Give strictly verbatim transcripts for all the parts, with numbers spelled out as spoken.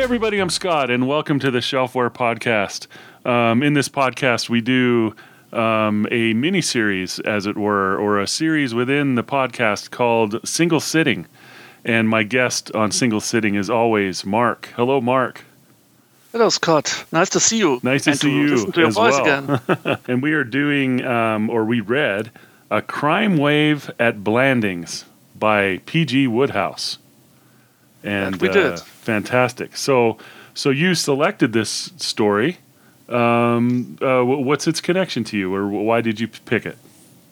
everybody, I'm Scott, and welcome to the Shelfware Podcast. Um, in this podcast, we do um, a mini-series, as it were, or a series within the podcast called Single Sitting. And my guest on Single Sitting is always Mark. Hello, Mark. Hello, Scott. Nice to see you. Nice to and see to you listen to your as voice well. Again. And we are doing, um, or we read, A Crime Wave at Blandings by P G Wodehouse. And that we did. Uh, fantastic. So, so you selected this story. Um, uh, what's its connection to you, or why did you pick it?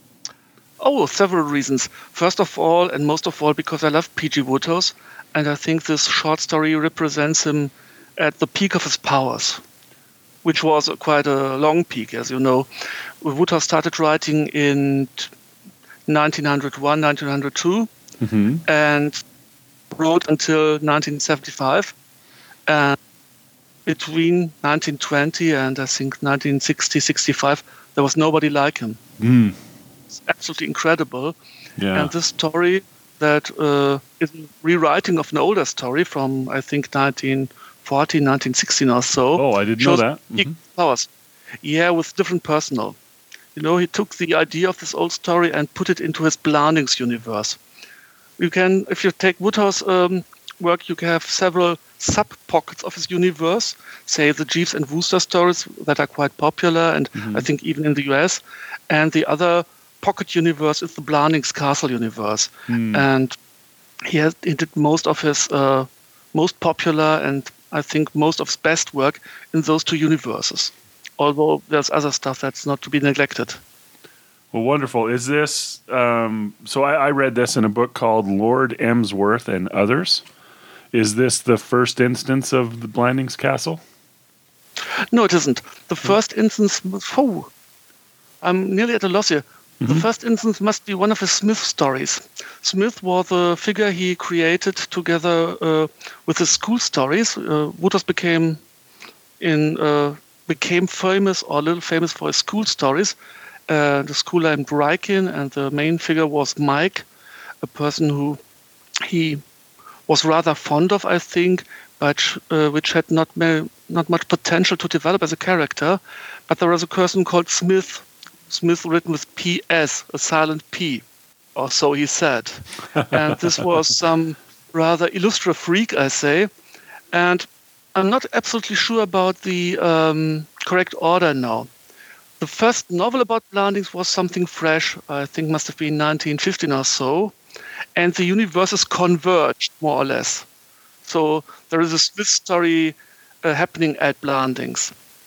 Oh, several reasons. First of all, and most of all, because I love P G Wodehouse, and I think this short story represents him at the peak of his powers, which was quite a long peak, as you know. Wodehouse started writing in nineteen oh one, nineteen oh two, Mm-hmm. and wrote until nineteen seventy-five. And between nineteen twenty and I think nineteen sixty, sixty-five, there was nobody like him. Mm. It's absolutely incredible. Yeah. And this story that uh, is a rewriting of an older story from, I think, nineteen fourteen, nineteen sixteen or so. Oh, I didn't know shows that. peak Mhm. powers. Yeah, with different personnel. You know, he took the idea of this old story and put it into his Blandings universe. You can, if you take Wodehouse um, work, you can have several sub-pockets of his universe, say the Jeeves and Wooster stories that are quite popular, and Mhm. I think even in the U S. And the other pocket universe is the Blandings Castle universe. Mm. And he, has, he did most of his uh, most popular and I think most of his best work in those two universes. Although there's other stuff that's not to be neglected. Well, wonderful. Is this, um, so I, I read this in a book called Lord Emsworth and Others. Is this the first instance of the Blandings Castle? No, it isn't. The first instance was, oh, I'm nearly at a loss here. The Mhm. first instance must be one of his Smith stories. Smith was a figure he created together uh, with his school stories. Uh, Wodehouse became in uh, became famous or a little famous for his school stories. Uh, the school named Rykin, and the main figure was Mike, a person who he was rather fond of, I think, but uh, which had not ma- not much potential to develop as a character. But there was a person called Smith, Smith written with P S, a silent P, or so he said. And this was some rather illustrious freak, I say. And I'm not absolutely sure about the um, correct order now. The first novel about Blandings was something fresh, I think must have been nineteen fifteen or so, and the universes converged, more or less. So there is a Smith story uh, happening at Blandings.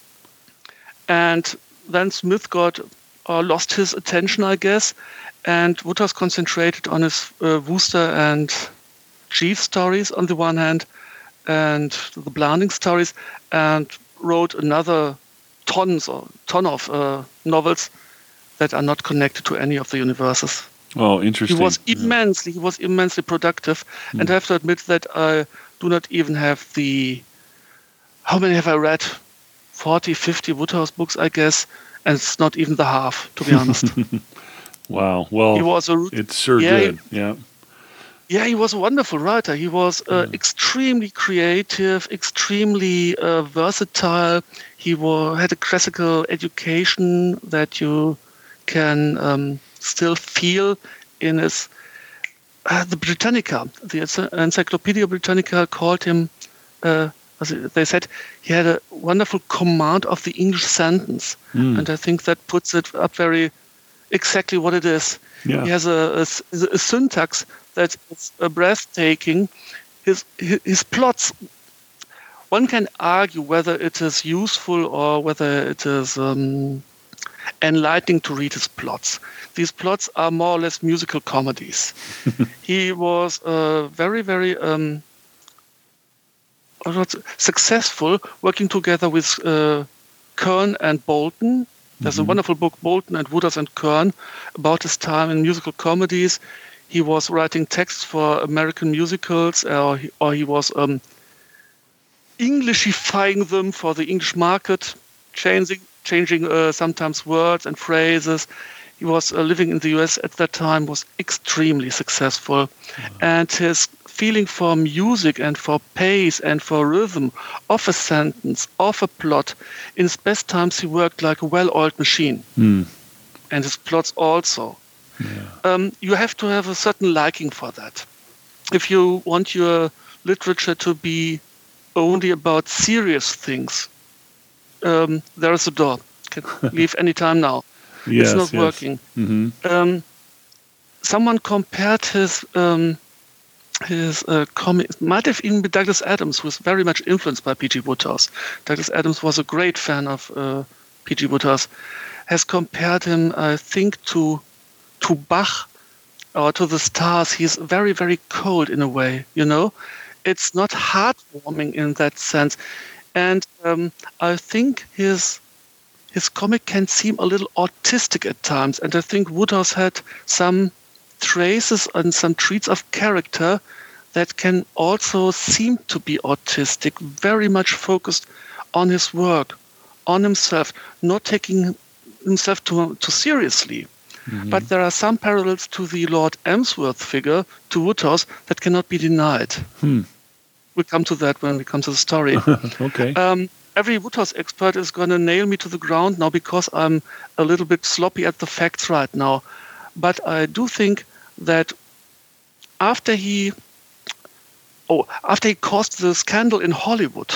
And then Smith got uh, lost his attention, I guess, and Wodehouse concentrated on his uh, Wooster and Jeeves stories on the one hand, and the Blandings stories, and wrote another tons or ton of uh, novels that are not connected to any of the universes. Oh, interesting. He was immensely, he was immensely productive, Hmm. and I have to admit that I do not even have the. How many have I read? forty, fifty Wodehouse books, I guess, and it's not even the half, to be honest. Wow. Well, He was a it's sure yeah, good. Yeah. Yeah, he was a wonderful writer. He was uh, extremely creative, extremely uh, versatile. He wa- had a classical education that you can um, still feel in his. Uh, the Britannica, the Encyclopedia Britannica called him. Uh, as it- they said he had a wonderful command of the English sentence, Mm. and I think that puts it up very exactly what it is. Yeah. He has a, a s- a syntax that's uh, breathtaking. His, his his plots. One can argue whether it is useful or whether it is um, enlightening to read his plots. These plots are more or less musical comedies. He was uh, very, very um, what's- successful working together with uh, Kern and Bolton. There's a Mhm. wonderful book, Bolton and Wodehouse and Kern, about his time in musical comedies. He was writing texts for American musicals, or he, or he was um, Englishifying them for the English market, changing changing uh, sometimes words and phrases. He was uh, living in the U S at that time, was extremely successful, and his feeling for music and for pace and for rhythm of a sentence, of a plot. In his best times, he worked like a well-oiled machine. Mm. And his plots also. Yeah. Um, you have to have a certain liking for that. If you want your literature to be only about serious things, um, there is a door. Can leave any time now. Yes, it's not yes. working. Mm-hmm. Um, someone compared his um, his uh, comic. It might have even been Douglas Adams, who was very much influenced by P G Wodehouse. Douglas Adams was a great fan of uh, P G Wodehouse. Has compared him, I think, to to Bach or to the stars. He's very, very cold in a way, you know. It's not heartwarming in that sense. And um, I think his his comic can seem a little autistic at times. And I think Wodehouse had some traces and some traits of character that can also seem to be autistic, very much focused on his work, on himself, not taking himself too, too seriously. Mm-hmm. But there are some parallels to the Lord Emsworth figure, to Wodehouse, that cannot be denied. Hmm. We'll come to that when we come to the story. Okay. Um, every Wodehouse expert is going to nail me to the ground now because I'm a little bit sloppy at the facts right now. But I do think that after he, oh, after he caused the scandal in Hollywood,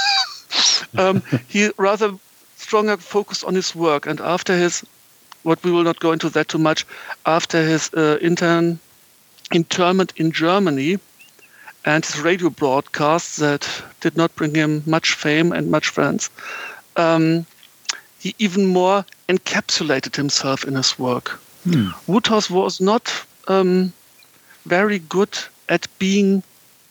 um, he rather stronger focused on his work. And after his, what we will not go into that too much, after his uh, intern internment in Germany and his radio broadcasts that did not bring him much fame and much friends, um, he even more encapsulated himself in his work. Hmm. Wodehouse was not um, very good at being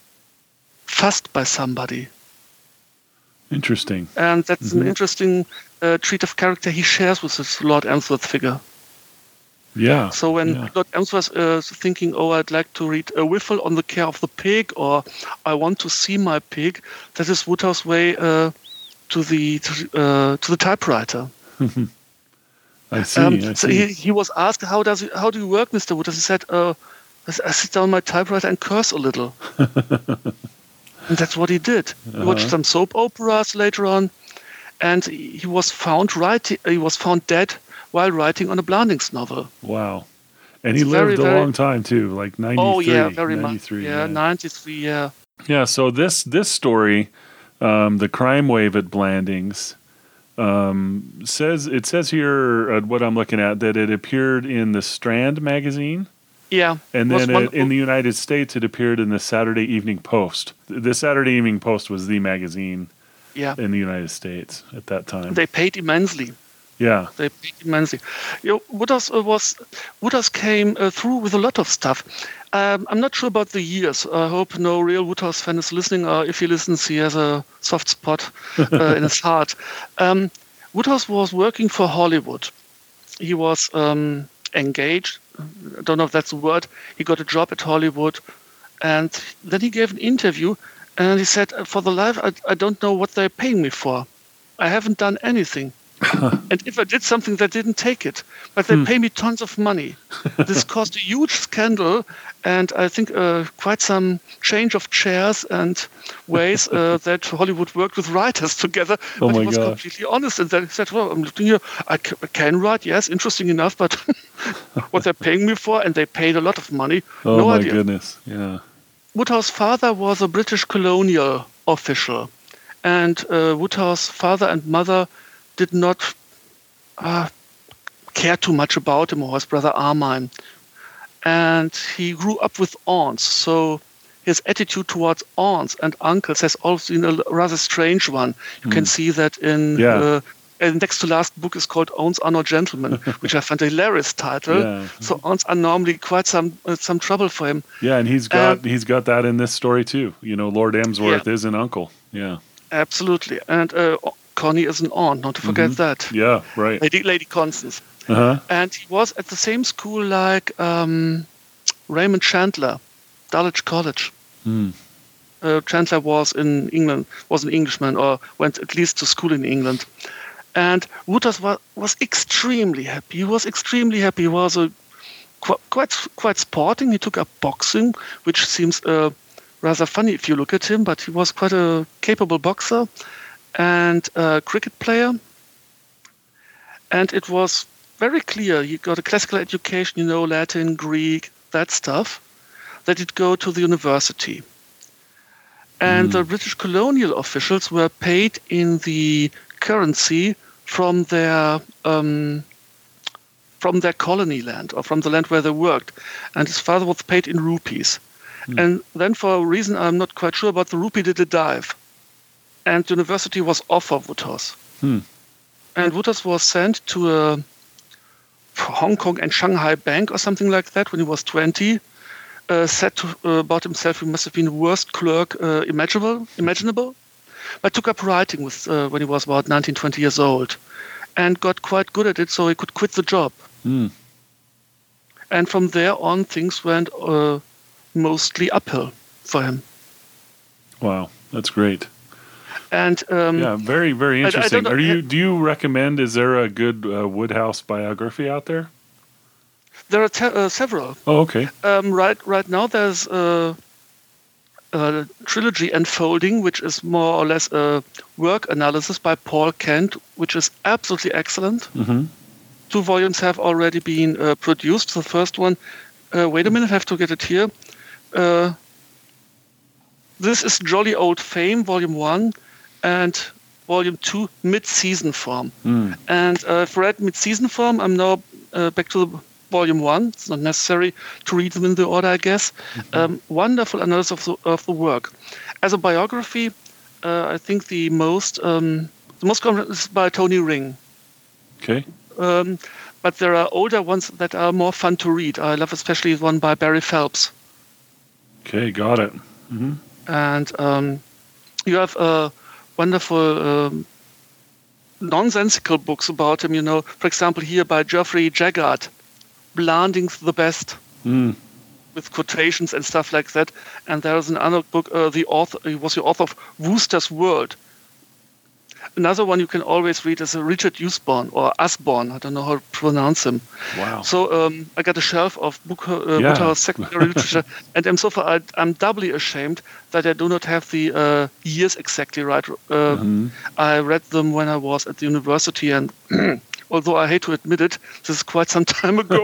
fussed by somebody. Interesting. And that's mm-hmm. an interesting uh, trait of character he shares with his Lord Emsworth figure. Yeah. So when yeah. Lord Emsworth is thinking, oh, I'd like to read A Whiffle on the Care of the Pig, or I want to see my pig, that is Wodehouse's way uh, to the to, uh, to the typewriter. I see. Um, I so see. he, he was asked, how does it, how do you work, Mister Wodehouse? He said, uh, I sit down my typewriter and curse a little. And that's what he did. Uh-huh. He watched some soap operas later on, and he was found writing. He was found dead while writing on a Blandings novel. Wow, and he it's lived very, a very, long time too, like ninety-three. Oh yeah, very much. Yeah, yeah, ninety-three. Yeah. Yeah. So this this story, um, the crime wave at Blandings, um, says it says here uh, what I'm looking at that it appeared in the Strand magazine. Yeah. And then it, in the United States, it appeared in the Saturday Evening Post. The Saturday Evening Post was the magazine yeah. in the United States at that time. They paid immensely. Yeah. They paid immensely. You know, Wodehouse, uh, was, Wodehouse came uh, through with a lot of stuff. Um, I'm not sure about the years. I hope no real Wodehouse fan is listening, or if he listens, he has a soft spot uh, in his heart. Um, Wodehouse was working for Hollywood. He was um, engaged. I don't know if that's a word. He got a job at Hollywood, and then he gave an interview, and he said, "For the life, I, I don't know what they're paying me for. I haven't done anything, and if I did something, they didn't take it, but they hmm. pay me tons of money." This caused a huge scandal, and I think uh, quite some change of chairs and ways uh, that Hollywood worked with writers together. Oh but my he was gosh. completely honest, and then he said, "Well, I'm looking here. I, c- I can write, yes, interesting enough, but what they're paying me for," and they paid a lot of money. Oh no my idea. goodness! Yeah. Wodehouse's father was a British colonial official, and uh, Wodehouse's father and mother did not uh, care too much about him or his brother Armine. And he grew up with aunts, so his attitude towards aunts and uncles has also been a rather strange one. You mm. can see that in yeah. uh, the next to last book is called Aunts Are Not Gentlemen, which I find a hilarious title. Yeah. So aunts are normally quite some uh, some trouble for him. Yeah, and he's got um, he's got that in this story too. You know, Lord Emsworth yeah. is an uncle. Yeah. Absolutely, and uh, Connie is an aunt. Not to forget mm-hmm. that. Yeah, right. Lady Lady Constance. Uh-huh. And he was at the same school like um, Raymond Chandler, Dulwich College. Mm. Uh, Chandler was in England, was an Englishman, or went at least to school in England. And Wodehouse was, was extremely happy. He was extremely happy. He was a, qu- quite quite sporting. He took up boxing, which seems uh, rather funny if you look at him, but he was quite a capable boxer and a cricket player. And it was very clear, he got a classical education, you know, Latin, Greek, that stuff, that he'd go to the university. And mm. the British colonial officials were paid in the currency from their um, from their colony land, or from the land where they worked. And his father was paid in rupees. Mm. And then for a reason I'm not quite sure about, the rupee did a dive. And the university was off for Wouters. Hmm. And Wouters was sent to a Hong Kong and Shanghai bank or something like that when he was twenty. Uh, said to, uh, about himself he must have been the worst clerk uh, imaginable, imaginable, but took up writing with, uh, when he was about nineteen, twenty years old and got quite good at it, so he could quit the job. Mm. And from there on, things went uh, mostly uphill for him. Wow, that's great. And um, yeah, very, very interesting. I, I Are you? Do you recommend? Is there a good uh, Wodehouse biography out there? There are te- uh, several. Oh, okay. Um, right, right now there's a, a trilogy unfolding, which is more or less a work analysis by Paul Kent, which is absolutely excellent. Mm-hmm. Two volumes have already been uh, produced. The first one, uh, wait a minute, I have to get it here. Uh, this is Jolly Old Fame, Volume One, and Volume Two, Mid-Season Form. Mm. And uh, I've read Mid-Season Form. I'm now uh, back to the Volume One. It's not necessary to read them in the order, I guess. Mm-hmm. Um, wonderful analysis of the, of the work. As a biography, uh, I think the most um, the most common is by Tony Ring. Okay. Um, but there are older ones that are more fun to read. I love especially one by Barry Phelps. Okay, got it. Mm-hmm. And um, you have uh, wonderful um, nonsensical books about him. You know, for example, here by Geoffrey Jaggard, Blanding's the Best, mm. with quotations and stuff like that. And there's another book, uh, the author, he was the author of Wooster's World. Another one you can always read is Richard Usborne, or Usborne, I don't know how to pronounce him. Wow. So um, I got a shelf of book, uh, yeah. Wodehouse secondary literature, and I'm so far I, I'm doubly ashamed that I do not have the uh, years exactly right. Uh, mm-hmm. I read them when I was at the university, and although I hate to admit it, this is quite some time ago.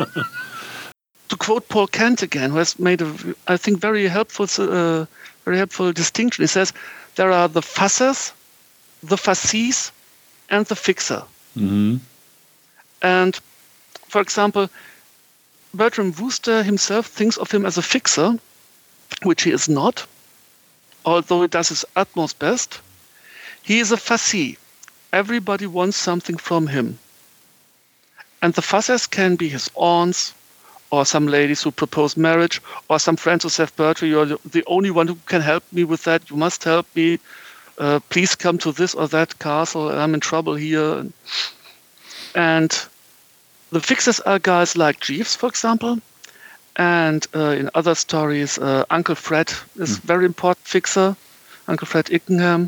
To quote Paul Kent again, who has made a, I think, very helpful, uh, very helpful distinction. He says there are the fussers, the fasces, and the fixer. Mm-hmm. And, for example, Bertram Wooster himself thinks of him as a fixer, which he is not, although he does his utmost best. He is a fussy. Everybody wants something from him. And the fussers can be his aunts, or some ladies who propose marriage, or some friends who say, Bertram, you're the only one who can help me with that. You must help me. Uh, please come to this or that castle. I'm in trouble here. And the fixers are guys like Jeeves, for example. And uh, in other stories, uh, Uncle Fred is a mm. very important fixer, Uncle Fred Ickenham.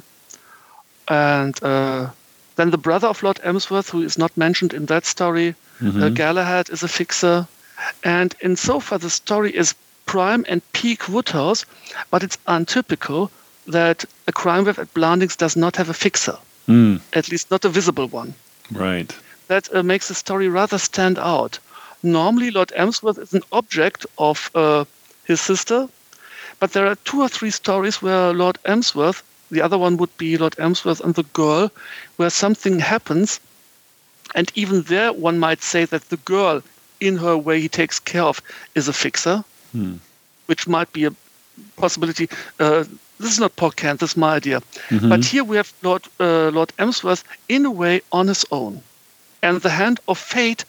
And uh, then the brother of Lord Emsworth, who is not mentioned in that story, mm-hmm. uh, Galahad, is a fixer. And in so far, the story is prime and peak Woodhouse, but it's untypical that a crime wave at Blandings does not have a fixer, mm. at least not a visible one. Right. That uh, makes the story rather stand out. Normally, Lord Emsworth is an object of uh, his sister, but there are two or three stories where Lord Emsworth, the other one would be Lord Emsworth and the girl, where something happens, and even there one might say that the girl, in her way he takes care of, is a fixer, mm. which might be a possibility. Uh, This is not Paul Kent, this is my idea. Mm-hmm. But here we have Lord uh, Lord Emsworth in a way on his own. And the hand of fate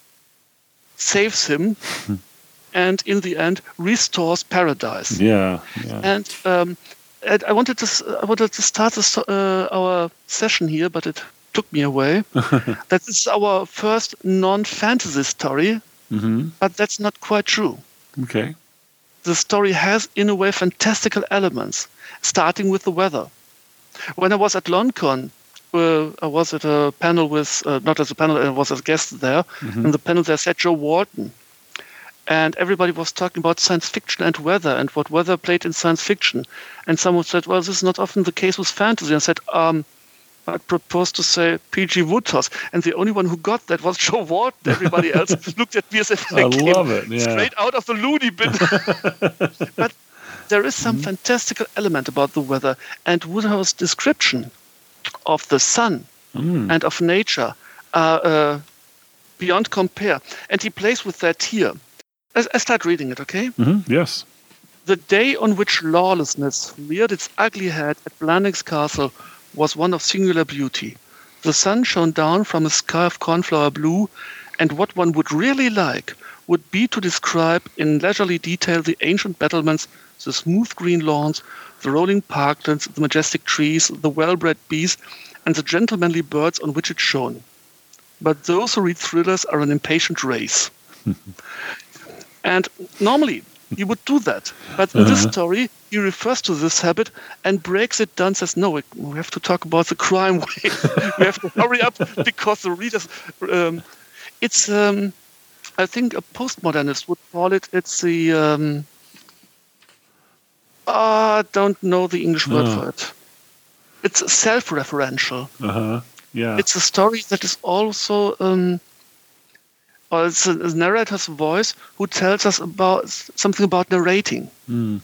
saves him and in the end restores paradise. Yeah. yeah. And um, and I wanted to I wanted to start this, uh, our session here, but it took me away. That this is our first non-fantasy story, mm-hmm. but that's not quite true. Okay. The story has, in a way, fantastical elements, starting with the weather. When I was at LonCon, uh, I was at a panel with, uh, not as a panel, I was as a guest there, mm-hmm. and the panel there sat Joe Walton. and everybody was talking about science fiction and weather and what weather played in science fiction. And someone said, well, this is not often the case with fantasy. And I said, um, I proposed to say P G Wodehouse. And the only one who got that was Joe Walton. Everybody else looked at me as if I, I came love it. Yeah. straight out of the loony bin. But there is some mm-hmm. fantastical element about the weather. And Wodehouse's description of the sun mm. and of nature are uh, beyond compare. And he plays with that here. I, I start reading it, okay? Mm-hmm. Yes. The day on which lawlessness reared its ugly head at Blandings Castle was one of singular beauty. The sun shone down from a sky of cornflower blue, and what one would really like would be to describe in leisurely detail the ancient battlements, the smooth green lawns, the rolling parklands, the majestic trees, the well-bred bees, and the gentlemanly birds on which it shone. But those who read thrillers are an impatient race. And normally, he would do that. But in uh-huh. this story, he refers to this habit and breaks it down, says, no, we have to talk about the crime wave. We have to hurry up because the readers... Um, it's, um, I think a postmodernist would call it, it's the... Um, I don't know the English word oh. for it. It's self-referential. Uh-huh. Yeah. It's a story that is also... Um, Or it's a, a narrator's voice who tells us about something about narrating. Mm.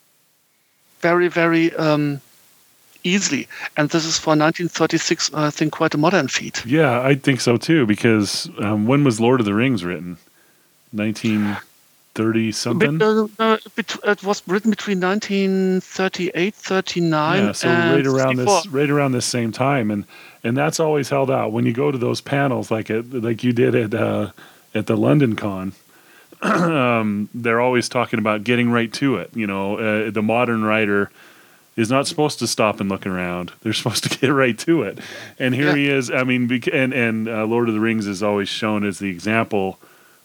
Very, very um, easily. And this is for nineteen thirty-six, I think, quite a modern feat. Yeah, I think so too, because um, when was Lord of the Rings written? nineteen thirty something? Uh, uh, it was written between nineteen thirty-eight, thirty-nine, yeah, so and right around fifty-four. this, right around this same time, and and that's always held out when you go to those panels, like it, like you did at uh, at the London Con. um, they're always talking about getting right to it. You know, uh, the modern writer is not supposed to stop and look around. They're supposed to get right to it. And here yeah. he is. I mean, bec- and and uh, Lord of the Rings is always shown as the example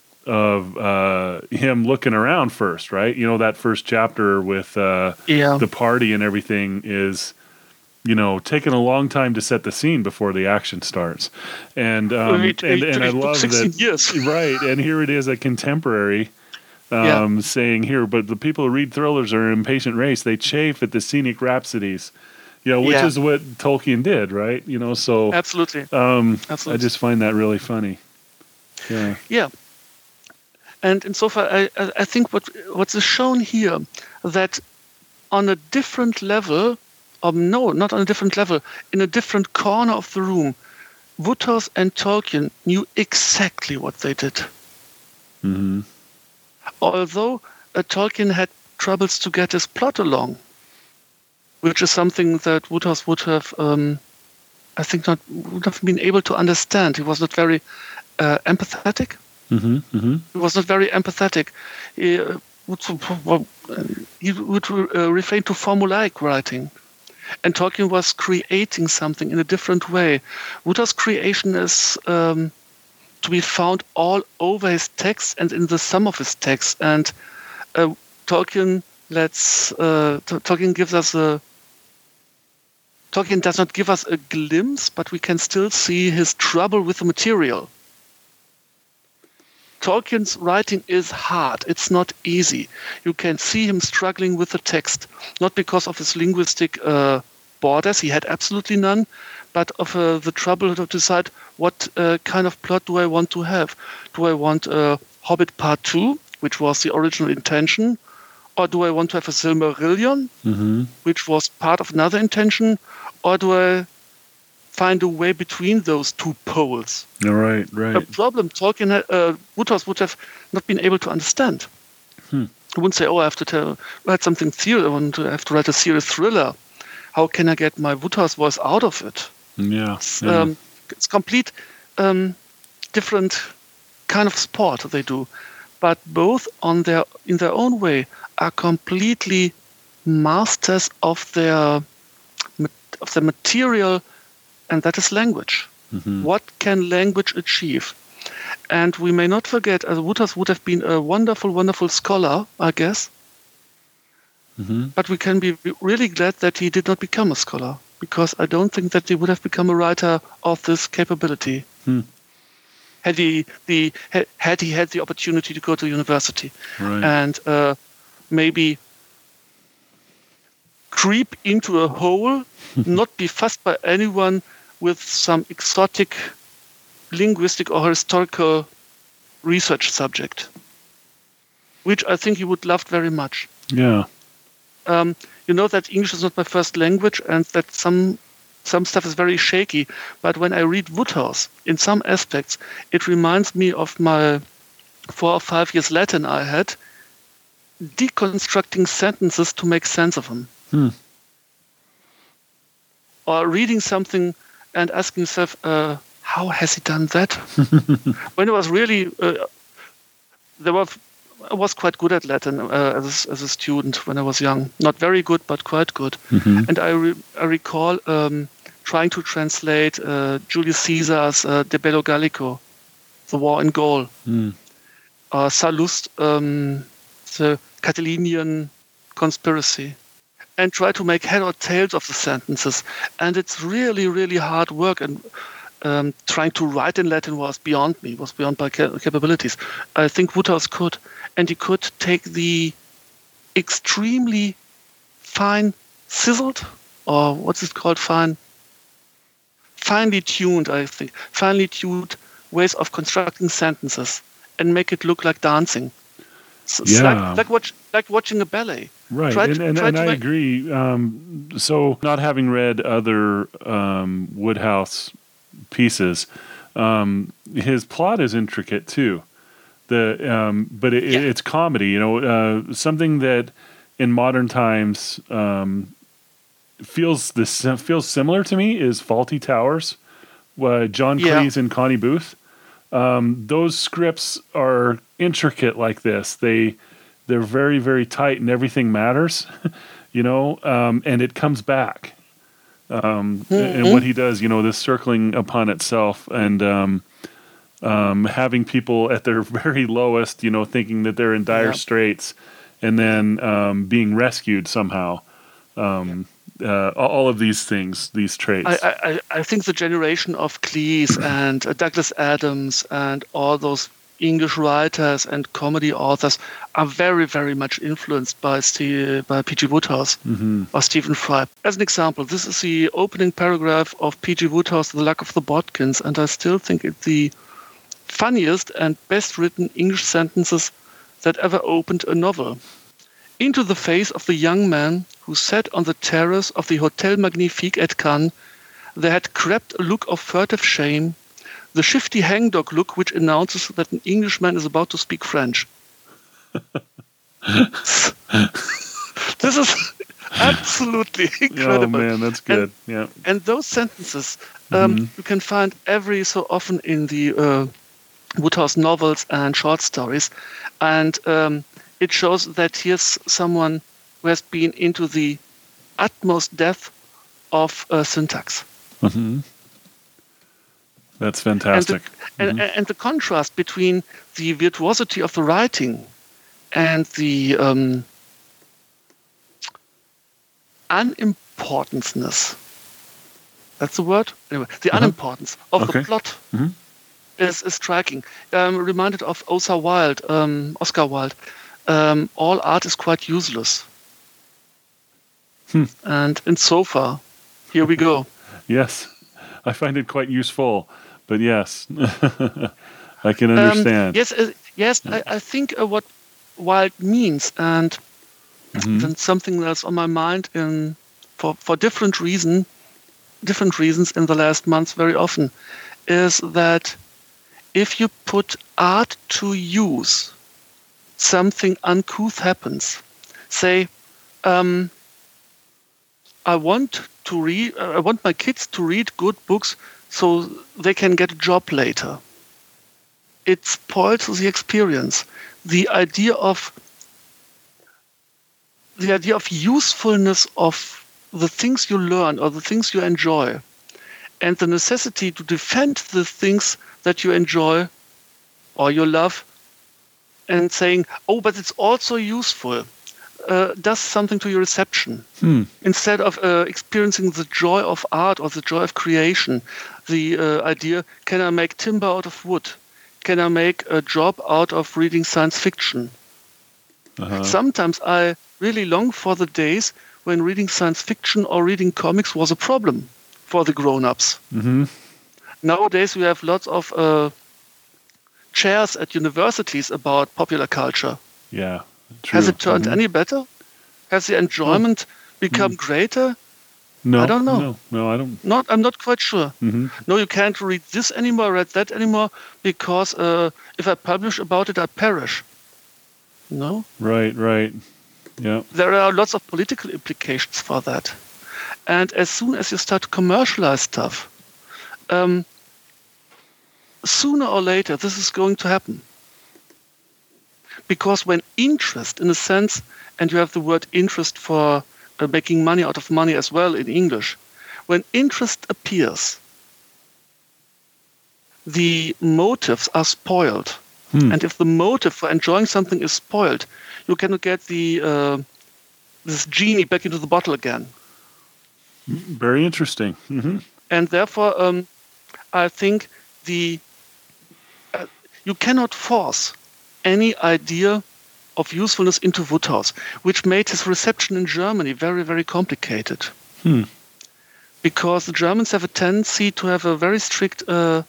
of uh, him looking around first, right? You know, that first chapter with uh, yeah. the party and everything is, you know, taking a long time to set the scene before the action starts. And um, it, and, it, and it I love that. Years. Right. And here it is, a contemporary um, yeah. saying here, but the people who read thrillers are an impatient race. They chafe at the scenic rhapsodies. You know, which yeah. is what Tolkien did, right? You know, so absolutely. Um, absolutely. I just find that really funny. Yeah. Yeah. And insofar, I, I think what what is shown here, that on a different level, or no, not on a different level, in a different corner of the room, Wodehouse and Tolkien knew exactly what they did. Mm-hmm. Although uh, Tolkien had troubles to get his plot along, which is something that Wodehouse would have, um, I think, not would have been able to understand. He was not very uh, empathetic. Mm-hmm, mm-hmm. He was not very empathetic. He uh, would, well, he would uh, refrain to formulaic writing. And Tolkien was creating something in a different way. Woodhouse's creation is um, to be found all over his texts and in the sum of his texts. And uh, Tolkien lets uh, T- Tolkien gives us a Tolkien does not give us a glimpse, but we can still see his trouble with the material. Tolkien's writing is hard. It's not easy. You can see him struggling with the text, not because of his linguistic uh, borders, he had absolutely none, but of uh, the trouble to decide what uh, kind of plot do I want to have. Do I want uh, Hobbit Part two, which was the original intention, or do I want to have a Silmarillion, mm-hmm. which was part of another intention, or do I find a way between those two poles? All right, right. A problem Tolkien, uh, Woodhouse would have not been able to understand. Hmm. He wouldn't say, "Oh, I have to tell, write something serious. I want to I have to write a serious thriller. How can I get my Woodhouse voice out of it?" Yeah, it's, yeah. Um, it's complete um, different kind of sport they do, but both on their in their own way are completely masters of their of the material. And that is language. Mm-hmm. What can language achieve? And we may not forget, uh, Woodhouse would have been a wonderful, wonderful scholar, I guess. Mm-hmm. But we can be really glad that he did not become a scholar, because I don't think that he would have become a writer of this capability. Hmm. had he the had he had the opportunity to go to university, Right. and uh, maybe creep into a hole, not be fussed by anyone with some exotic linguistic or historical research subject, which I think he would love very much. Yeah. Um, you know that English is not my first language, and that some some stuff is very shaky. But when I read Woodhouse, in some aspects, it reminds me of my four or five years Latin I had, deconstructing sentences to make sense of them. Hmm. Or reading something and asking yourself, uh, how has he done that? When I was really, uh, there was, I was quite good at Latin uh, as, as a student when I was young. Not very good, but quite good. Mm-hmm. And I, re- I recall um, trying to translate uh, Julius Caesar's uh, De Bello Gallico, The War in Gaul. Mm. Uh, Sallust, um, the Catiline conspiracy, and try to make head or tails of the sentences. And it's really, really hard work. And um, trying to write in Latin was beyond me, was beyond my ca- capabilities. I think Woodhouse could. And he could take the extremely fine, sizzled, or what's it called, fine, finely tuned, I think, finely tuned ways of constructing sentences and make it look like dancing. So it's Yeah. like, like, watch, like watching a ballet. Right, Try and, to- and, try and to I make- agree. Um, so, not having read other um, Woodhouse pieces, um, his plot is intricate too. The um, but it, Yeah. it's comedy, you know, uh, something that in modern times um, feels this feels similar to me is Faulty Towers, uh, John Yeah. Cleese and Connie Booth. Um, those scripts are intricate like this. They they're very very tight and everything matters, you know, um, and it comes back. Um, And what he does, you know, this circling upon itself and um, um, having people at their very lowest, you know, thinking that they're in dire Yeah. straits, and then um, being rescued somehow. Um, uh, all of these things, these traits. I, I, I think the generation of Cleese and uh, Douglas Adams and all those English writers and comedy authors are very, very much influenced by Steve, by P G Woodhouse Mm-hmm. or Stephen Fry. As an example, this is the opening paragraph of P G Woodhouse, The Luck of the Bodkins, and I still think it's the funniest and best written English sentences that ever opened a novel. Into the face of the young man who sat on the terrace of the Hotel Magnifique at Cannes, there had crept a look of furtive shame, the shifty hangdog look which announces that an Englishman is about to speak French. This is absolutely Oh incredible. man, that's good. Yeah. And those sentences um, Mhm. you can find every so often in the uh, Woodhouse novels and short stories. And um, it shows that here's someone who has been into the utmost depth of uh, syntax. hmm That's And fantastic. the, and, and the contrast between the virtuosity of the writing and the um, unimportanceness. That's the word? Anyway, the Uh-huh. unimportance of Okay. the plot Mhm. is, is striking. Um, reminded of Oscar Wilde, um, Oscar Wilde. Um, all art is quite useless. Hmm. And in so far, here we go. Yes, I find it quite useful. But yes, I can Um, understand. yes, uh, yes. I, I think uh, what Wilde means, and Mhm. then something that's on my mind in for for different reason, different reasons in the last months very often, is that if you put art to use, something uncouth happens. Say, um, I want to read. I want my kids to read good books so they can get a job later. It spoils the experience. The idea of the idea of usefulness of the things you learn or the things you enjoy, and the necessity to defend the things that you enjoy or you love, and saying, "Oh, but it's also useful," uh, does something to your reception. Hmm. Instead of uh, experiencing the joy of art or the joy of creation, the uh, idea, can I make timber out of wood? can I make a job out of reading science fiction? Uh-huh. Sometimes I really long for the days when reading science fiction or reading comics was a problem for the grown-ups. Mm-hmm. Nowadays, we have lots of uh, chairs at universities about popular culture. Yeah. True. Has it turned mm-hmm. any better? Has the enjoyment oh. become mm. greater? No, I don't know. No, no, I don't. Not, I'm not quite sure. Mm-hmm. No, you can't read this anymore, read that anymore, because uh, if I publish about it, I perish. No? Right, right. Yeah. There are lots of political implications for that. And as soon as you start to commercialize stuff, um, sooner or later, this is going to happen. Because when interest, in a sense, and you have the word interest for uh, making money out of money as well in English, when interest appears, the motives are spoiled. Hmm. And if the motive for enjoying something is spoiled, you cannot get the uh, this genie back into the bottle again. Very interesting. Mm-hmm. And therefore, um, I think the uh, you cannot force any idea of usefulness into Woodhouse, which made his reception in Germany very, very complicated. Hmm. Because the Germans have a tendency to have a very strict uh,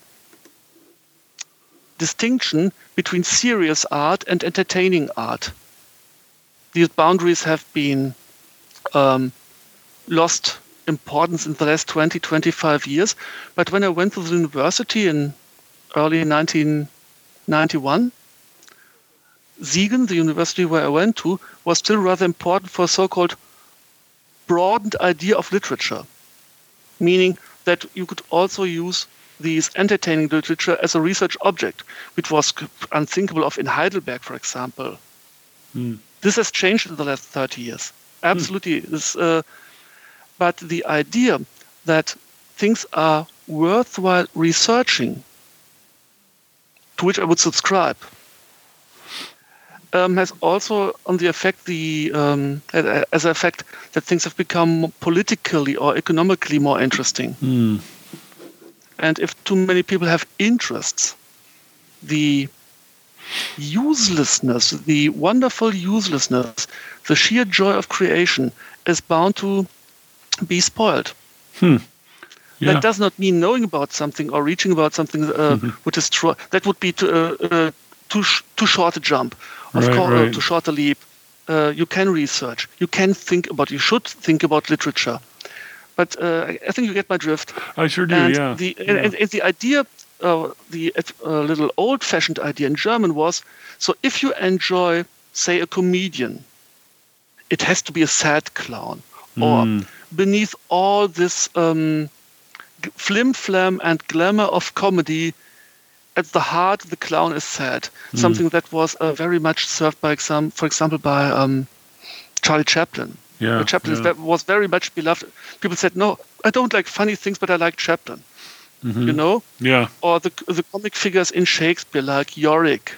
distinction between serious art and entertaining art. These boundaries have been um, lost importance in the last twenty, twenty-five years. But when I went to the university in early nineteen ninety-one, Siegen, the university where I went to, was still rather important for a so-called broadened idea of literature, meaning that you could also use these entertaining literature as a research object, which was unthinkable of in Heidelberg, for example. Mm. This has changed in the last thirty years. Absolutely. Mm. This, uh, but the idea that things are worthwhile researching, to which I would subscribe, um, has also on the effect the um, as an effect that things have become politically or economically more interesting. Mm. And if too many people have interests, the uselessness, the wonderful uselessness, the sheer joy of creation is bound to be spoiled. Hmm. Yeah. That does not mean knowing about something or reaching about something uh, mm-hmm. which is tr- that would be too, uh, uh, too, sh- too short a jump, of right, course, right. uh, too short a leap. Uh, you can research, you can think about, you should think about literature. But uh, I think you get my drift. I sure do, and yeah. The, yeah. And, and the idea, uh, the uh, little old-fashioned idea in German was, so if you enjoy, say, a comedian, it has to be a sad clown. Mm. Or beneath all this um, flim-flam and glamour of comedy, at the heart, the clown is sad. Mm. Something that was uh, very much served by, exam- for example, by um, Charlie Chaplin. Yeah, Chaplin yeah. was very much beloved. People said, no, I don't like funny things, but I like Chaplin. Mm-hmm. You know? Yeah. Or the the comic figures in Shakespeare, like Yorick,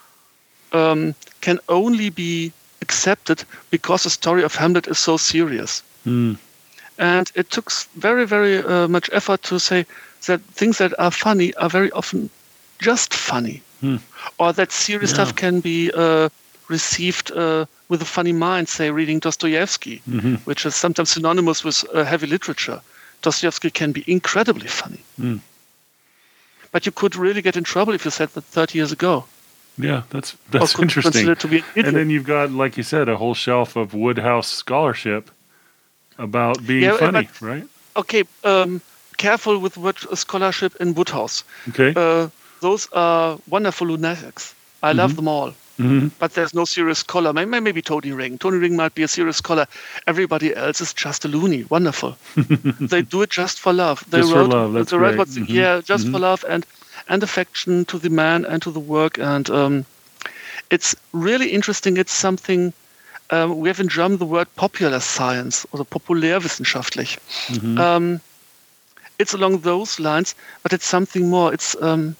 um, can only be accepted because the story of Hamlet is so serious. Mm. And it took very, very uh, much effort to say that things that are funny are very often just funny. Mm. Or that serious yeah. stuff can be uh, received uh, with a funny mind, say reading Dostoevsky, mm-hmm. which is sometimes synonymous with uh, heavy literature. Dostoevsky can be incredibly funny. Mm. But you could really get in trouble if you said that thirty years ago. Yeah, that's that's interesting. To be an idiot. And then you've got, like you said, a whole shelf of Woodhouse scholarship about being yeah, funny, but, right? Okay, um, careful with word scholarship in Woodhouse. Okay. Uh, those are wonderful lunatics. I mm-hmm. love them all. Mm-hmm. But there's no serious scholar. Maybe, maybe Tony Ring. Tony Ring might be a serious scholar. Everybody else is just a loony. Wonderful. They do it just for love. They just wrote, for love. That's they great. Wrote Mm-hmm. Yeah, just mm-hmm. for love and, and affection to the man and to the work. And um, it's really interesting. It's something, um, we have in German the word popular science, or populärwissenschaftlich. Mm-hmm. Um, it's along those lines, but it's something more. It's, um,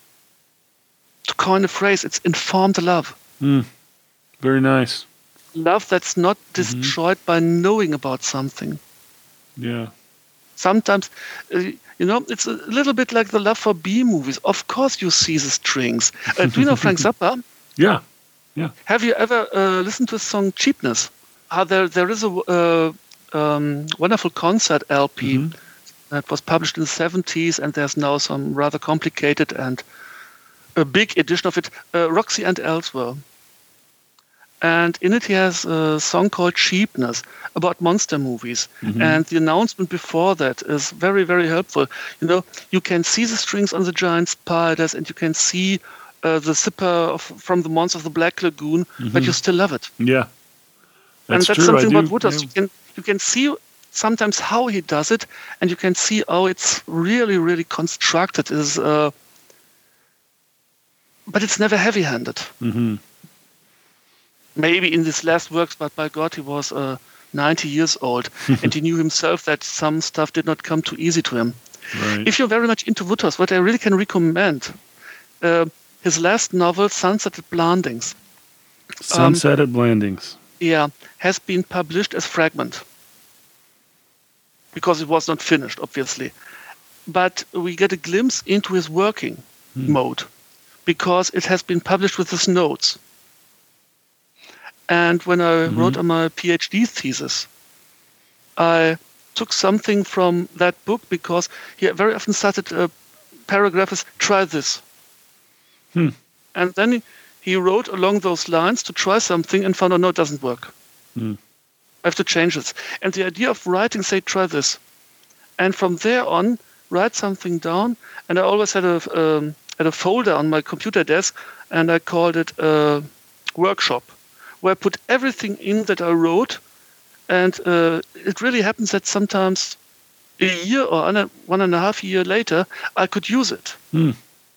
to coin a phrase, it's informed love. Mm. Very nice. Love that's not destroyed mm-hmm. by knowing about something. Yeah. sometimes, uh, you know, it's a little bit like the Love for B movies. Of course you see the strings. Uh, do you know Frank Zappa? Yeah, yeah. Have you ever uh, listened to his song Cheapness? Uh, there, there is a uh, um, wonderful concert L P Mhm. that was published in the seventies, and there's now some rather complicated and a big edition of it, uh, Roxy and Elsewhere. And in it he has a song called Cheapness about monster movies. Mhm. And the announcement before that is very, very helpful. You know, you can see the strings on the giant spiders, and you can see uh, the zipper of, from the Monster of the Black Lagoon, but you still love it. Yeah. and That's that's true. something I about do, Wouters. yeah. You can you can see sometimes how he does it, and you can see how it's really, really constructed. Is uh, but it's never heavy-handed. Mhm. Maybe in his last works, but by God, he was uh, ninety years old, and he knew himself that some stuff did not come too easy to him. Right. If you're very much into Wouters, what I really can recommend, uh, his last novel, Sunset at Blandings, Sunset at Blandings. yeah, has been published as fragment because it was not finished, obviously. But we get a glimpse into his working Hmm. mode because it has been published with his notes. And when I Mhm. wrote on my PhD thesis, I took something from that book because he very often started a paragraph as "try this," Hmm. and then he, he wrote along those lines to try something and found out no, it doesn't work. Hmm. I have to change this. And the idea of writing, say, try this, and from there on, write something down. And I always had a um, had a folder on my computer desk, and I called it a workshop, where I put everything in that I wrote. And uh, it really happens that sometimes a year or one one and a half year later, I could use it. Hmm.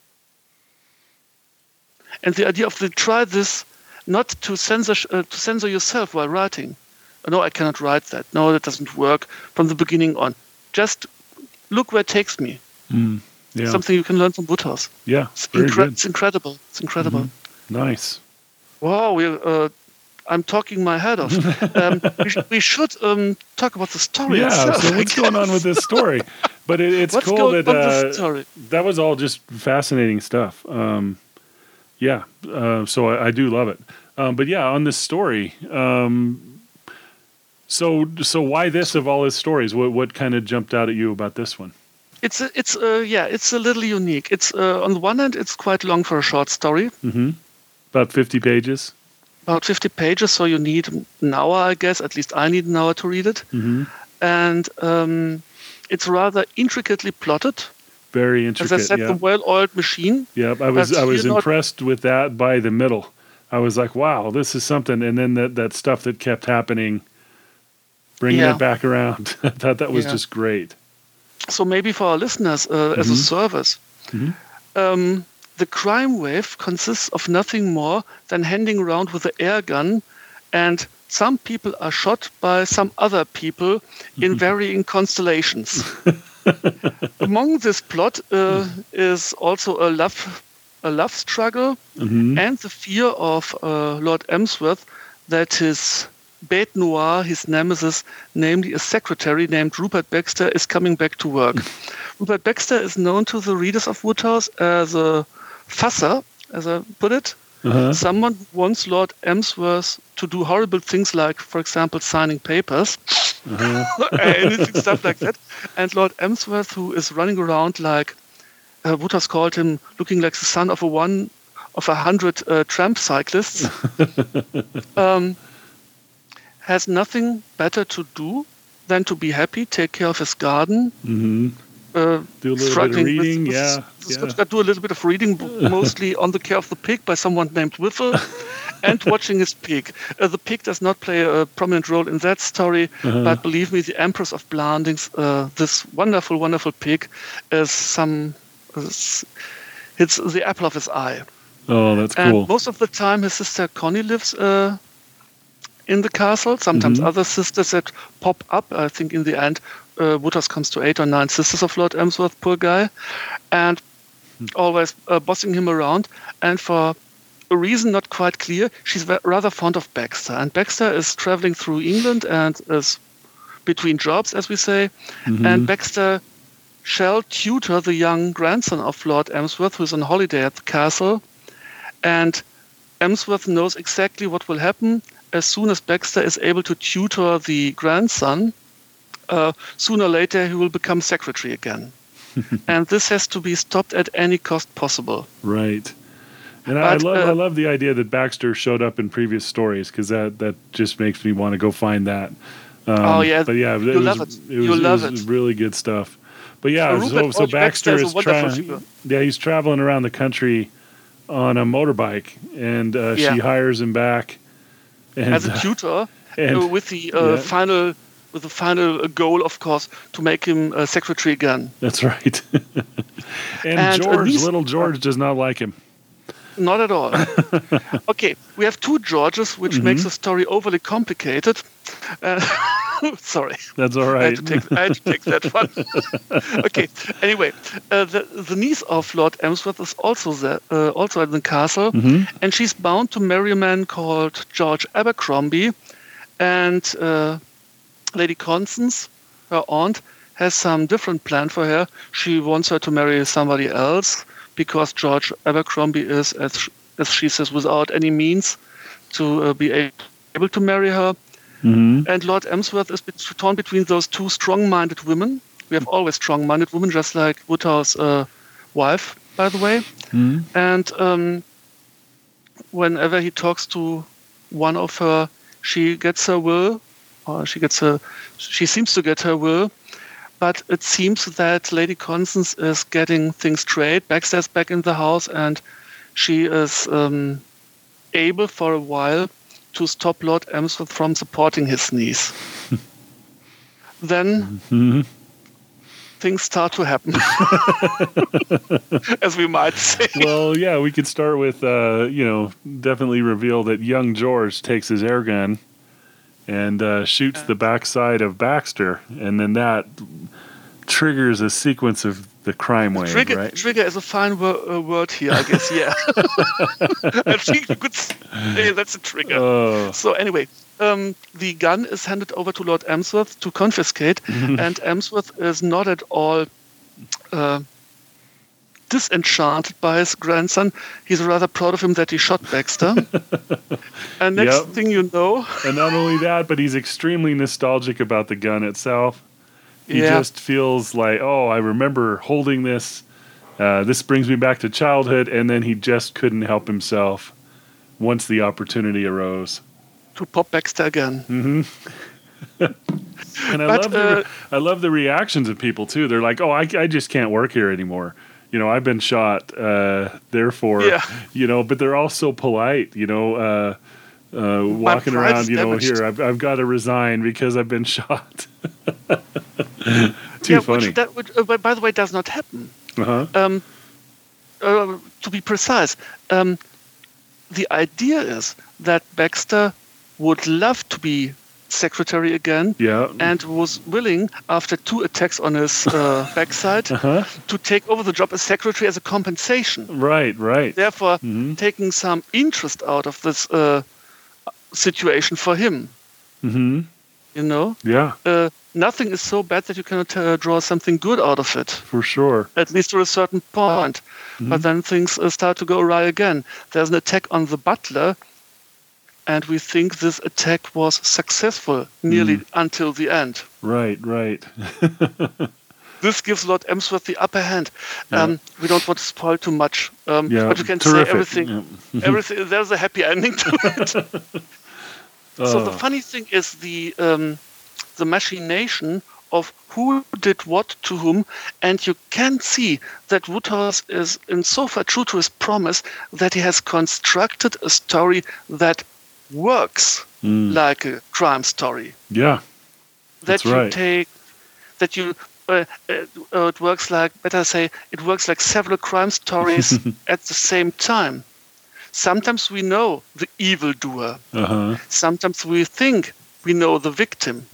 And the idea of the try this, not to censor uh, to censor yourself while writing. No, I cannot write that. No, that doesn't work from the beginning on. Just look where it takes me. Hmm. Yeah. Something you can learn from Wouters. Yeah. It's, Very incre- good. it's incredible. It's incredible. Mhm. Nice. Wow, we, uh, I'm talking my head off. um, we, sh- we should um, talk about the story Yeah. itself. So I what's going on guess. with this story? But it, it's What's cool going that on with the uh, story? that was all just fascinating stuff. Um, yeah. Uh, so I, I do love it. Um, but yeah, on this story. Um, so so why this of all his stories? What what kind of jumped out at you about this one? It's a, it's uh, yeah, it's a little unique. It's uh, on the one hand, it's quite long for a short story, Mm-hmm. About fifty pages. about fifty pages. So you need an hour, I guess. At least I need an hour to read it. Mm-hmm. And um, it's rather intricately plotted. Very As intricate. I said, yeah. the well-oiled machine. Yeah, I was That's I was you're not- impressed with that by the middle. I was like, wow, this is something. And then that, that stuff that kept happening, bringing Yeah. it back around. I thought that was Yeah. just great. So maybe for our listeners, uh, as a Mhm. service, Mhm. um, the crime wave consists of nothing more than handing around with an air gun, and some people are shot by some other people in varying constellations. Among this plot uh, is also a love, a love struggle, Mhm. and the fear of uh, Lord Emsworth that his bête noire, his nemesis, namely a secretary named Rupert Baxter, is coming back to work. Rupert Baxter is known to the readers of Woodhouse as a fusser, as I put it, Uh-huh. someone who wants Lord Emsworth to do horrible things like, for example, signing papers, Uh-huh. anything, stuff like that. And Lord Emsworth, who is running around like, uh, Woodhouse called him, looking like the son of a one of a hundred uh, tramp cyclists, um, has nothing better to do than to be happy, take care of his garden, Mhm. uh, Do a little bit of struggling with- reading. with, yeah. with- yeah. do a little bit of reading, b- mostly on the care of the pig by someone named Whiffle, and watching his pig. Uh, the pig does not play a prominent role in that story, Uh-huh. but believe me, the Empress of Blandings, uh, this wonderful, wonderful pig, is some. Is, it's the apple of his eye. Oh, that's And cool. most of the time, his sister Connie lives uh, in the castle. Sometimes Mhm. other sisters that pop up. I think in the end, uh, Woodhouse comes to eight or nine sisters of Lord Emsworth, poor guy, and always uh, bossing him around. And for a reason not quite clear, she's ve- rather fond of Baxter. And Baxter is traveling through England and is between jobs, as we say, Mhm. and Baxter shall tutor the young grandson of Lord Emsworth, who is on holiday at the castle, and Emsworth knows exactly what will happen as soon as Baxter is able to tutor the grandson. Uh, sooner or later, he will become secretary again. And this has to be stopped at any cost possible. Right. And I, I But, love uh, I love the idea that Baxter showed up in previous stories because that, that just makes me want to go find that. Um, Oh, yeah. but yeah, it You'll was, love it. it was, You'll it love was it. really good stuff. But yeah, So so Rupert so George Baxter Baxter is a is wonderful trying. figure. Yeah, he's traveling around the country on a motorbike, and uh, Yeah. she hires him back. And, As a uh, tutor, and- uh, with the uh, yeah. final, with the final uh, goal, of course, to make him uh, secretary again. That's right. and, And, uh, George, these- little George, does not like him. Not at all. Okay, we have two Georges, which Mm-hmm. makes the story overly complicated. Uh, sorry. That's all I right. had to take, I had to take that one. Okay. Anyway, uh, the the niece of Lord Emsworth is also there, uh, also at the castle, Mhm. and she's bound to marry a man called George Abercrombie, and uh, Lady Constance, her aunt, has some different plan for her. She wants her to marry somebody else because George Abercrombie is, as sh- as she says, without any means to uh, be a- able to marry her. Mhm. And Lord Emsworth is bet- torn between those two strong-minded women. We have always strong-minded women, just like Woodhouse's uh, wife, by the way. Mhm. And um, whenever he talks to one of her, she gets her will, or she gets her, she seems to get her will. But it seems that Lady Constance is getting things straight. Baxter's back in the house, and she is um, able for a while to stop Lord Emsworth from supporting his niece. Then Mhm. things start to happen, as we might say. Well, yeah, we could start with, uh, you know, definitely reveal that young George takes his air gun and uh, shoots the backside of Baxter, and then that triggers a sequence of the crime wave, Trigger, right? trigger is a fine wor- uh, word here, I guess. Yeah, I think you could say that's a trigger. Oh, So anyway, um, the gun is handed over to Lord Emsworth to confiscate, and Emsworth is not at all uh, disenchanted by his grandson. He's rather proud of him that he shot Baxter. And next Yep. thing you know, and not only that, but he's extremely nostalgic about the gun itself. He Yeah. just feels like, oh, I remember holding this. Uh, this brings me back to childhood, and then he just couldn't help himself once the opportunity arose. to pop Baxter again. And I But, love the uh, I love the reactions of people too. They're like, "Oh, I, I just can't work here anymore. You know, I've been shot. Uh, therefore, Yeah. you know." But they're all so polite. You know, uh, uh, walking pride around. is You know, damaged. here I've I've got to resign because I've been shot. Too yeah, funny. Which, that, which, uh, by- by the way, does not happen. uh-huh. Um, uh, to be precise, um, the idea is that Baxter would love to be secretary again, Yeah. and was willing, after two attacks on his uh, backside, Uh-huh. to take over the job as secretary as a compensation. Right. Right. Therefore, Mhm. taking some interest out of this uh, situation for him. hmm You know, Yeah. uh, nothing is so bad that you cannot uh, draw something good out of it. For sure. At least to a certain point. But then things uh, start to go awry again. There's an attack on the butler, and we think this attack was successful nearly until the end. Right. Right. This gives Lord Emsworth the upper hand. Um, We don't want to spoil too much, um, Yeah. but you can Terrific. say everything. Yeah. Everything. There's a happy ending to it. So the Oh. funny thing is the um, the machination of who did what to whom, and you can see that Woodhouse is in so far true to his promise that he has constructed a story that works Mm. like a crime story. Yeah. That That's you right. take, that you. Uh, uh, uh, it works like, better say, it works like several crime stories at the same time. Sometimes we know the evildoer. Uh huh. Sometimes we think we know the victim.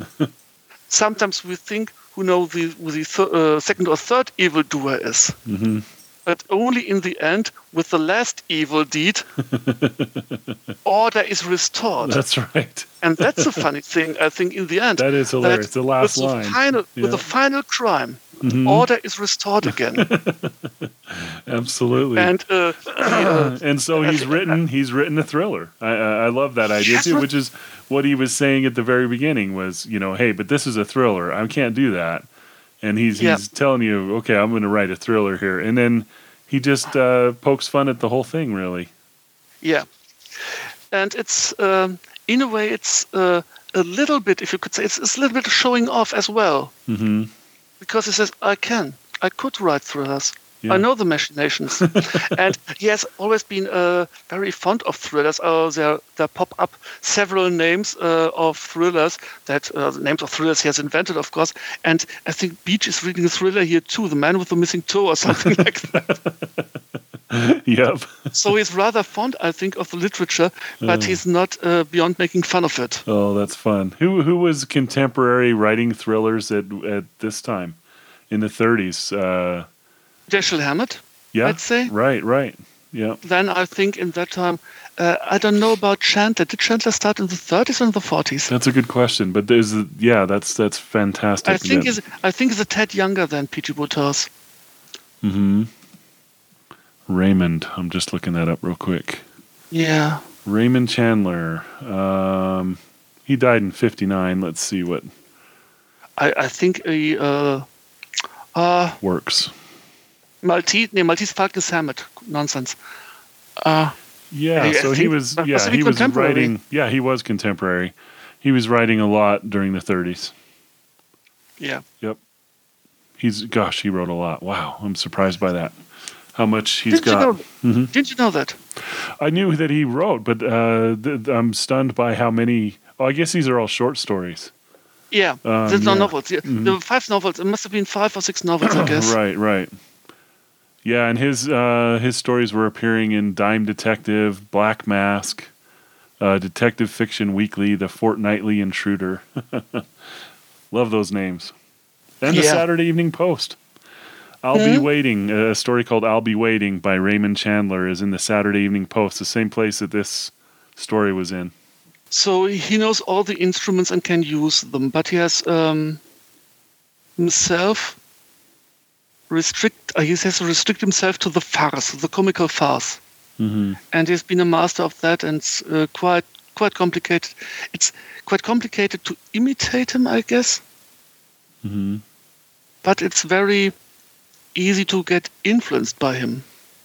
Sometimes we think who know the, who the th- uh, second or third evildoer is. hmm but only in the end, with the last evil deed, order is restored. That's right. And that's a funny thing, I think, in the end. That is hilarious. The last with line. The final, yeah. With the final crime, mm-hmm. order is restored again. Absolutely. And uh, the, uh, and so he's written he's written a thriller. I I love that idea yes, too, which is what he was saying at the very beginning was, you know, hey, but this is a thriller. I can't do that. And he's yeah. he's telling you, okay, I'm going to write a thriller here. And then he just uh, pokes fun at the whole thing, really. Yeah. And it's, um, in a way, it's uh, a little bit, if you could say, it's, it's a little bit of showing off as well. Mm-hmm. Because he says, I can. I could write thrillers. Yeah. I know the machinations. And he has always been uh, very fond of thrillers. Uh, there, there pop up several names uh, of thrillers, that uh, the names of thrillers he has invented, of course. And I think Beach is reading a thriller here too, The Man with the Missing Toe or something like that. Yep. So he's rather fond, I think, of the literature, but uh. he's not uh, beyond making fun of it. Oh, that's fun. Who who was contemporary writing thrillers at at this time, in the thirties? Uh, Dashiell Hammett, yeah, I'd say. Right, right. Yeah. Then I think in that time, uh, I don't know about Chandler. Did Chandler start in the thirties or in the forties? That's a good question, but there's a, yeah, that's that's fantastic. I think he's I think he's a tad younger than P G Bottas. Mm-hmm. Raymond, I'm just looking that up real quick. Yeah. Raymond Chandler. Um, he died in fifty-nine. Let's see what. I I think he uh, uh works. Maltese, nee, Maltese Falcon is Hammett. Nonsense. Uh, yeah, I, so I he was. Yeah, he was writing. Yeah, he was contemporary. He was writing a lot during the thirties. Yeah. Yep. He's gosh, he wrote a lot. Wow, I'm surprised by that. How much he's Didn't got. You know, mm-hmm. Didn't you know that? I knew that he wrote, but uh, th- I'm stunned by how many. Oh, I guess these are all short stories. Yeah, um, there's no yeah. novels. Yeah. Mm-hmm. There were five novels. It must have been five or six novels, I guess. Right, right. Yeah, and his uh, his stories were appearing in Dime Detective, Black Mask, uh, Detective Fiction Weekly, The Fortnightly Intruder. Love those names. And the yeah. Saturday Evening Post. I'll mm-hmm. Be Waiting, a story called I'll Be Waiting by Raymond Chandler is in the Saturday Evening Post, the same place that this story was in. So he knows all the instruments and can use them, but he has um, himself restrict. Uh, he has to restrict himself to the farce, the comical farce, mm-hmm. and he's been a master of that, and it's uh, quite quite complicated. It's quite complicated to imitate him, I guess, mm-hmm. but it's very easy to get influenced by him,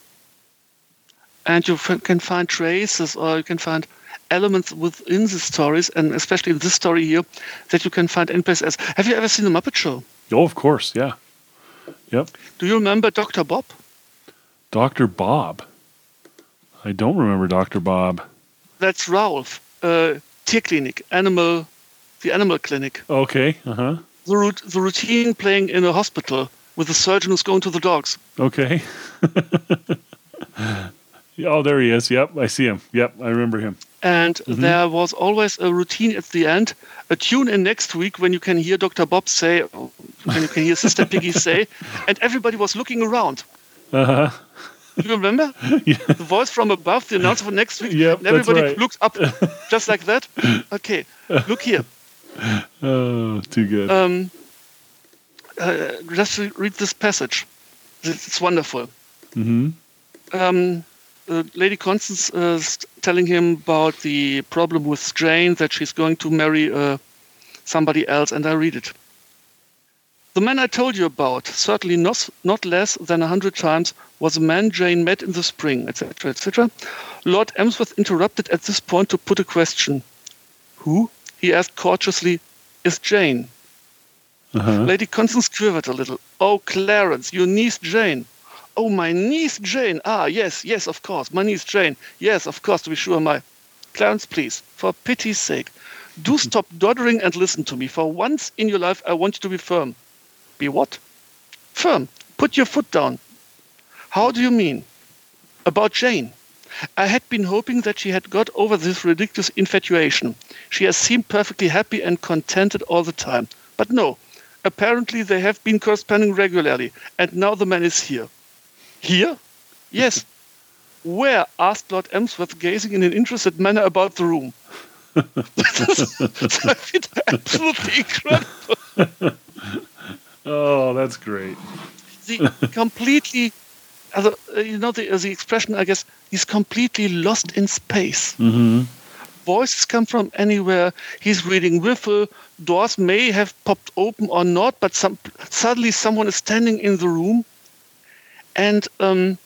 and you f- can find traces, or you can find elements within the stories, and especially in this story here, that you can find in place as. Have you ever seen the Muppet Show? Oh, of course, yeah. Yep. Do you remember Doctor Bob? Doctor Bob? I don't remember Doctor Bob. That's Ralph. Uh, Tierklinik, animal, the animal clinic. Okay. Uh huh. The rout- the routine playing in a hospital with a surgeon who's going to the dogs. Okay. Oh, there he is. Yep, I see him. Yep, I remember him. And mm-hmm. there was always a routine at the end, a tune in next week when you can hear Doctor Bob say, when you can hear Sister Piggy say, and everybody was looking around. Uh-huh. Do you remember? Yeah. The voice from above, the announcer for next week, yep, and everybody that's right. looks up just like that. Okay, look here. Oh, too good. Um, uh, just read this passage. It's wonderful. Mm-hmm. Um, uh, Lady Constance uh, is telling him about the problem with Jane, that she's going to marry uh, somebody else, and I read it. The man I told you about, certainly not, not less than a hundred times, was a man Jane met in the spring, et cetera, et cetera. Lord Emsworth interrupted at this point to put a question. Who, he asked cautiously, is Jane? Uh-huh. Lady Constance quivered a little. Oh, Clarence, your niece Jane. Oh, my niece Jane. Ah, yes, yes, of course. My niece Jane. Yes, of course, to be sure, my... Clarence, please, for pity's sake, do stop doddering and listen to me. For once in your life, I want you to be firm. Be what? Firm. Put your foot down. How do you mean? About Jane. I had been hoping that she had got over this ridiculous infatuation. She has seemed perfectly happy and contented all the time. But no, apparently they have been corresponding regularly, and now the man is here. Here? Yes. Where? Asked Lord Emsworth, gazing in an interested manner about the room. That's absolutely incredible. Oh, that's great. The completely, uh, you know, the, uh, the expression, I guess, he's completely lost in space. Mm-hmm. Voices come from anywhere. He's reading Whiffle. Doors may have popped open or not, but some, suddenly someone is standing in the room. And um,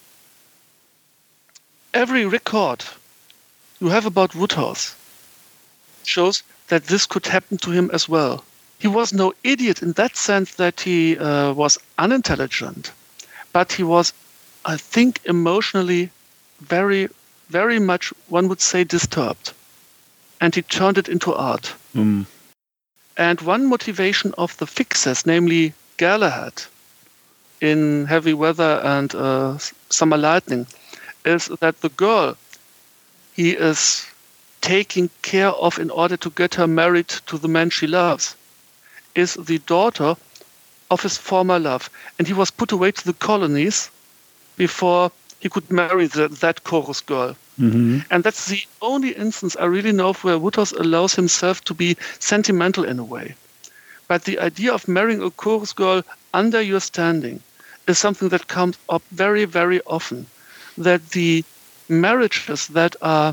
every record you have about Woodhouse shows that this could happen to him as well. He was no idiot in that sense that he uh, was unintelligent, but he was, I think, emotionally very, very much, one would say, disturbed. And he turned it into art. Mm. And one motivation of the fixers, namely Galahad, in Heavy Weather and uh, Summer Lightning, is that the girl he is taking care of in order to get her married to the man she loves is the daughter of his former love. And he was put away to the colonies before he could marry the, that chorus girl. Mm-hmm. And that's the only instance I really know of where Woodhouse allows himself to be sentimental in a way. But the idea of marrying a chorus girl under your standing is something that comes up very, very often. That the marriages that are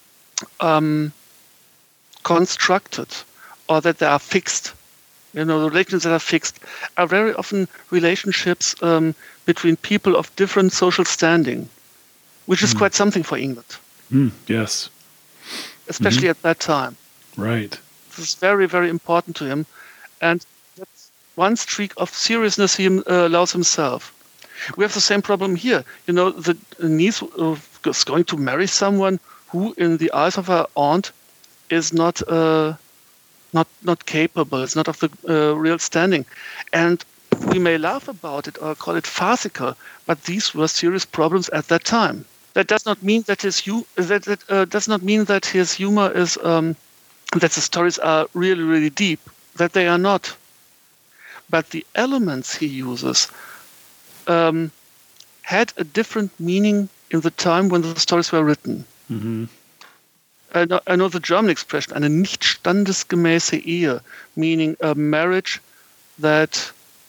um, constructed or that they are fixed, you know, the relationships that are fixed, are very often relationships um, between people of different social standing, which is mm. quite something for England. Mm, yes. Especially mm-hmm. at that time. Right. This is very, very important to him. And that's one streak of seriousness he uh, allows himself. We have the same problem here. You know, the niece uh, is going to marry someone who, in the eyes of her aunt, is not uh, not not capable. It's not of the uh, real standing. And we may laugh about it or call it farcical, but these were serious problems at that time. That does not mean that his hu- that, that uh, does not mean that his humor is um, that the stories are really, really deep. That they are not. But the elements he uses um, had a different meaning in the time when the stories were written. Mm-hmm. I know, I know the German expression, eine nicht standesgemäße Ehe, meaning a marriage that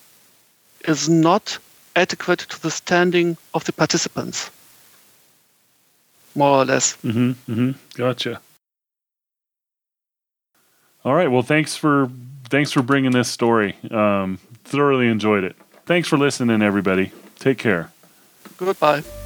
is not adequate to the standing of the participants. More or less. Mm-hmm. Mm-hmm. Gotcha. All right. Well, thanks for thanks for bringing this story. Um, thoroughly enjoyed it. Thanks for listening, everybody. Take care. Goodbye.